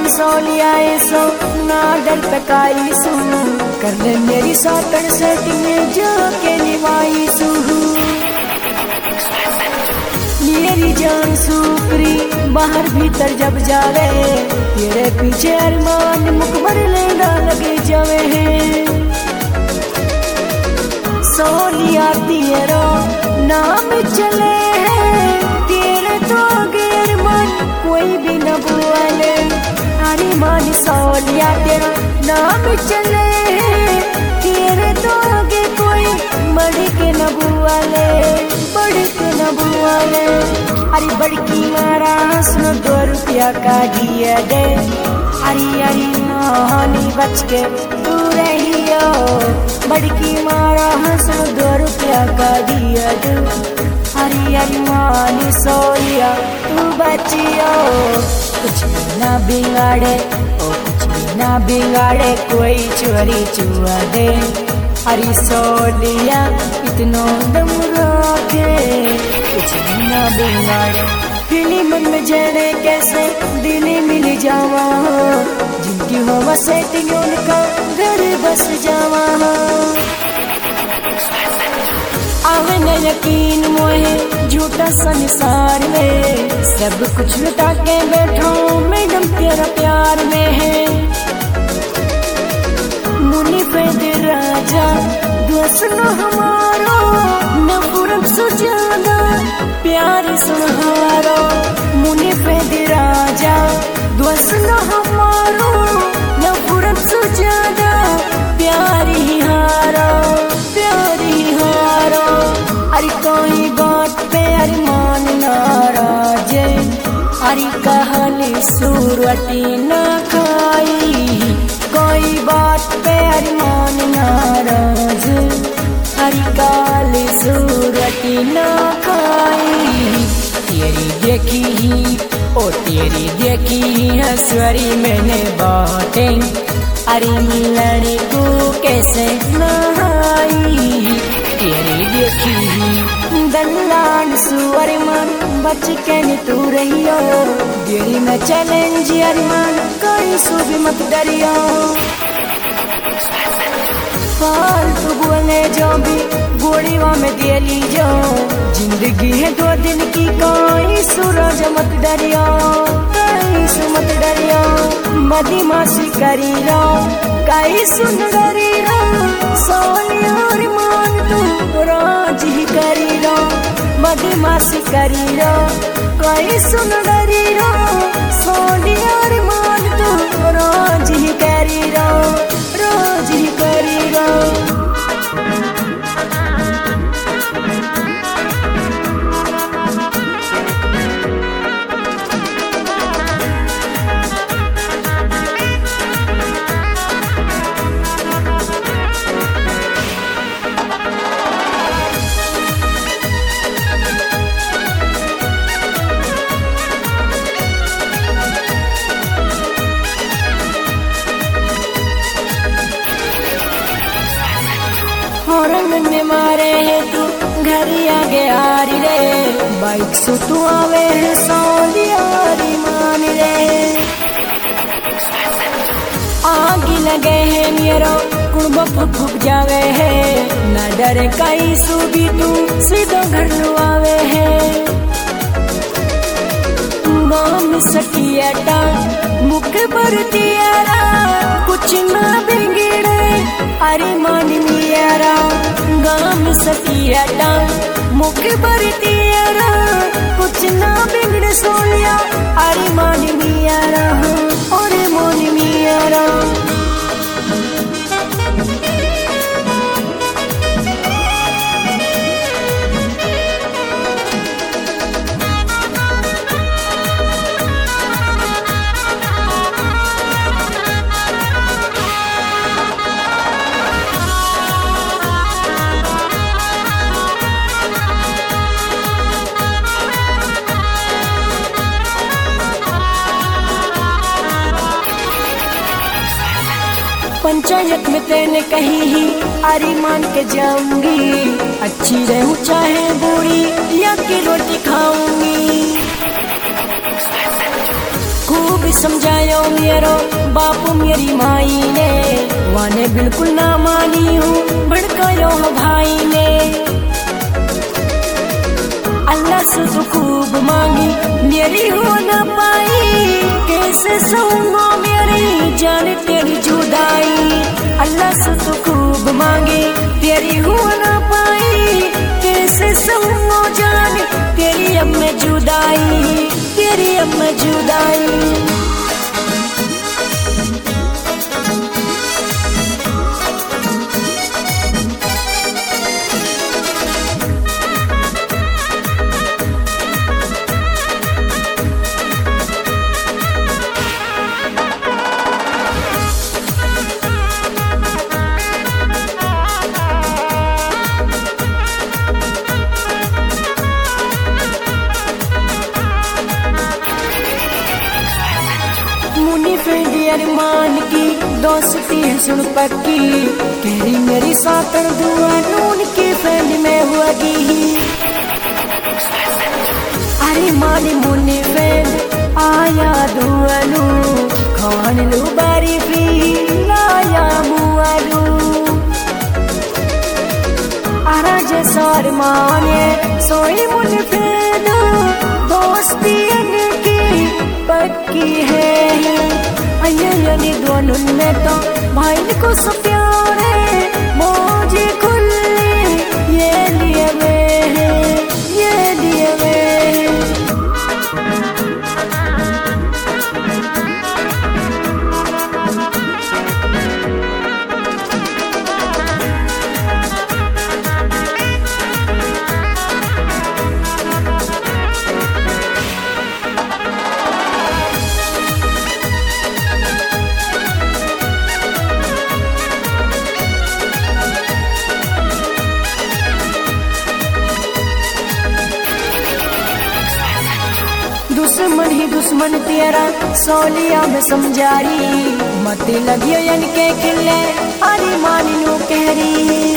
सोलिया सो ना डर पकाई सू कर ले मेरी सातड़ सेटिंग जाके निभाई सू मेरी जान सुपरी बाहर भीतर जब जावे तेरे पीछे अरमान मुकबर लेना लगे जावे हैं सोनिया तेरा नाम चले हैं तेरे तो गैर मन कोई भी न बोले अरे मान सोनिया तेरा नाम चले हैं तेरे तो आगे कोई बढ़ के न बोले बढ़ के न बोले अरे बड़की मारा सुनो 2 रुपया का दिया दे अरे अरे नानी बच के तू रहियो बड़की मारा सुनो 2 रुपया का दिया दे अरे अरे मानी सोनिया तू बचियो कुछ ना बिगाड़े ओ कुछ ना बिगाड़े कोई चोरी चुआ दे अरे सोनिया इतनो दम रखे कुछ ना बिगाड़े फिली मन में जने कैसे दिली मिल जावा जिनकी हवा सेटिंग उनका घर बस जावा आवे न यकीन मोहे झूठा संसार में सब कुछ लुटा के बैठो मैडम तेरा प्यार में है मुनि फैद राजा दोस्त न हमारो न पूरब से ज्यादा प्यार सुनहारो मुनि फैद राजा दोस्त न हमारो न पूरब से ज्यादा प्यार ही हारो प्यार ही हारो अरे कोई बात पे अरमान नाराज अरे कहानी सुरवटी न खाई कोई बात पे अरमान नाराज अरे काली सुरवटी न खाई तेरी देखी ही ओ तेरी देखी ही हंसवरी मैंने बातें अरे मिलने को कैसे नहाई तेरी देखी दल्लान सुअर मन बच के न तू रहियो देरी में चैलेंज अरमान कोई सो भी मत डरियो फालतू बोले जो भी गोड़ीवा में दे ली जो जिंदगी है 2 दिन की कोई सूरज मत डरियो कोई सो मत डरियो मदीमासी करी रो कई सुन डरी रो सोनिया अरमान तू राज ही करी रो मदीमासी करी रो कई सुन डरी रो सोनिया अरमान तू राज ही करी रो राज ही करी रो रंग में मारे है तू घर आगे आ रही रे बाइक से तू आवे है सोनियारी मान रे आग लगे है मेरो कुर्ब फुक जावे है न डरे कई सूबी तू सीधो घर लुआवे है नाम सटियाटा मुख पर तियारा कुछ ना बिगड़े अरे मान मियारा गाम सटियाटा मुख पर तियारा कुछ ना बिगड़े सोनिया अरे मान मियारा अरे मान मियारा पंचायत में तेने कही ही अरे मान के जाऊंगी अच्छी रहूं चाहे बुरी या की रोटी खाऊंगी खूब समझायो मेरो बापू मेरी माई ने, वाने बिल्कुल ना मानी हूँ, भड़कायो भाई ने। अल्लाह से तो खूब मांगी मेरी हो ना पाई, कैसे सहूंगा मेरी जान तेरी जुदाई। अल्लाह से तो खूब मांगी तेरी हो ना पाई, कैसे सहूंगा जान तेरी अब मैं जुदाई, तेरी अब मैं जुदाई। अरमान की दोस्ती है सुन पक्की, तेरी मेरी सातन दुआ नून की फैन में हुआगी। अरे मानी मुन्नी फैन आया दुआलू, खान लू बारी फी लाया मुआलू। आरा जैसा माने सोई मुन्नी फैन, दोस्ती इनकी पक्की है। अय्यनी दोनों में तो भाई को सब प्यारे, मौजी खुली ये लिए में है, ये लिए में। दुश्मन ही दुश्मन तेरा सोलिया में समझारी, मती लगियो यन के खिले अरे मानी नो कहरी।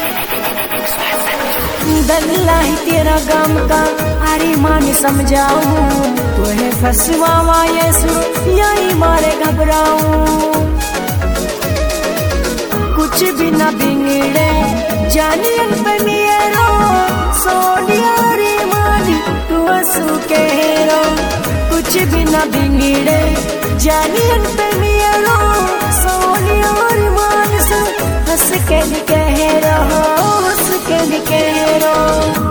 दल्ला ही तेरा गम का अरे मानी समझाऊं, तुहे फसवावा ये सुन यही मारे घबराऊं। कुछ भी ना बिगड़े जानियन पे मेरो, सोनिया रे मानी तू हंसू कह, कुछ भी ना बिगड़े जानियन पे मेरो, सोनिया रे मान से हंस के कह रहो, हंस के कह रहो।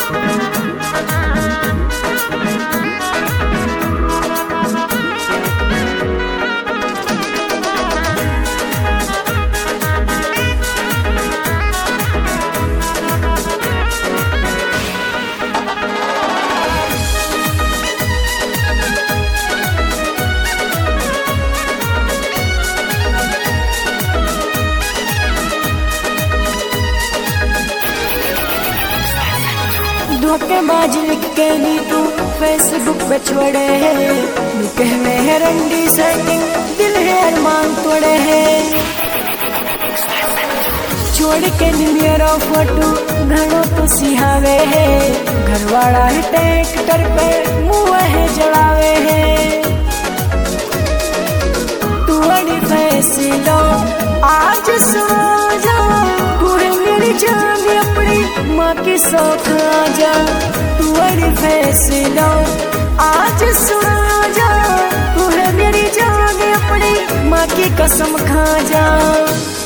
धोखेबाज लिख के ली तू फेसबुक पे छोड़े है, लुके में है रंडी सेटिंग, दिल है अरमान तोड़े है। छोड़ के मेरा फोटो घरों तो सिहावे है, घरवाला है ट्रैक्टर पे मुँह है जड़ावे है। तू अड़ी फैसलो आज सो जा, तू है मेरी जान अपनी माँ की सौख आजा। तू अड़ी फैसलो आज सुना जा, तू है मेरी जान अपनी माँ की कसम खा जा।